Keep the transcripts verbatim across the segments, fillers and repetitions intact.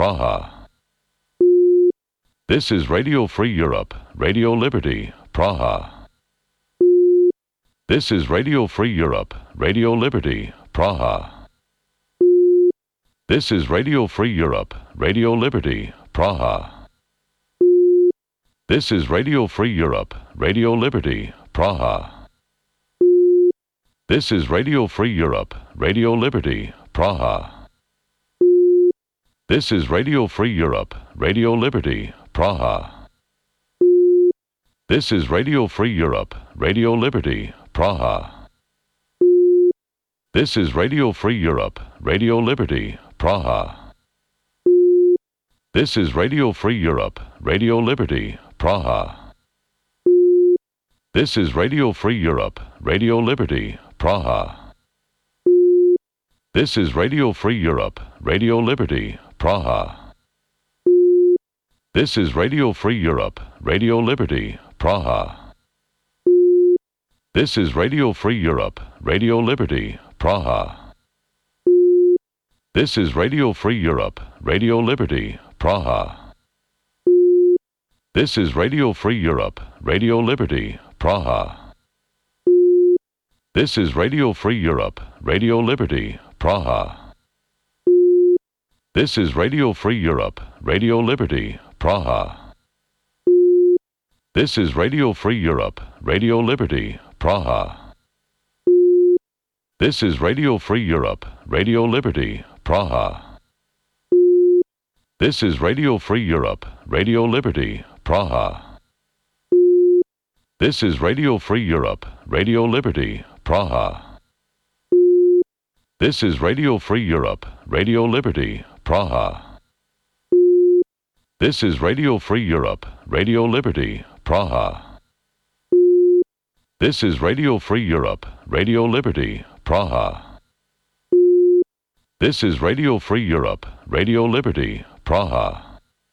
Praha. This is Radio Free Europe, Radio Liberty, Praha. This is Radio Free Europe, Radio Liberty, Praha. This is Radio Free Europe, Radio Liberty, Praha. This is Radio Free Europe, Radio Liberty, Praha. This is Radio Free Europe, Radio Liberty, Praha. This is Radio Free Europe, Radio Liberty, Praha. This is Radio Free Europe, Radio Liberty, Praha. This is Radio Free Europe, Radio Liberty, Praha. This is Radio Free Europe, Radio Liberty, Praha. This is Radio Free Europe, Radio Liberty, Praha. This is Radio Free Europe, Radio Liberty, Praha. This is Radio Free Europe, Radio Liberty, Praha. This is Radio Free Europe, Radio Liberty, Praha. This is Radio Free Europe, Radio Liberty, Praha. This is Radio Free Europe, Radio Liberty, Praha. This is Radio Free Europe, Radio Liberty, Praha. This is Radio Free Europe, Radio Liberty, Praha. This is Radio Free Europe, Radio Liberty, Praha. This is Radio Free Europe, Radio Liberty, Praha. This is Radio Free Europe, Radio Liberty, Praha. This is Radio Free Europe, Radio Liberty, Praha. This is Radio Free Europe, Radio Liberty, Praha. This is Radio Free Europe, Radio Liberty, Praha. This is Radio Free Europe, Radio Liberty, Praha. This is Radio Free Europe, Radio Liberty, Praha.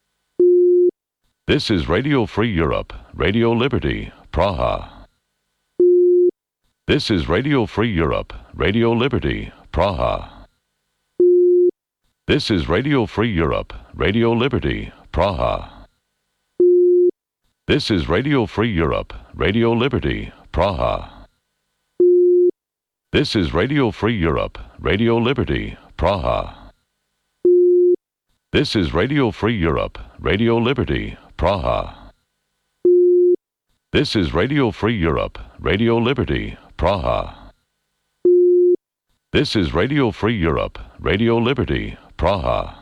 This is Radio Free Europe, Radio Liberty, Praha. This is Radio Free Europe, Radio Liberty, Praha. This is Radio Free Europe, Radio Liberty, Praha. This is Radio Free Europe, Radio Liberty, Praha. This is Radio Free Europe, Radio Liberty, Praha. This is Radio Free Europe, Radio Liberty, Praha. This is Radio Free Europe, Radio Liberty, Praha. This is Radio Free Europe, Radio Liberty, Praha.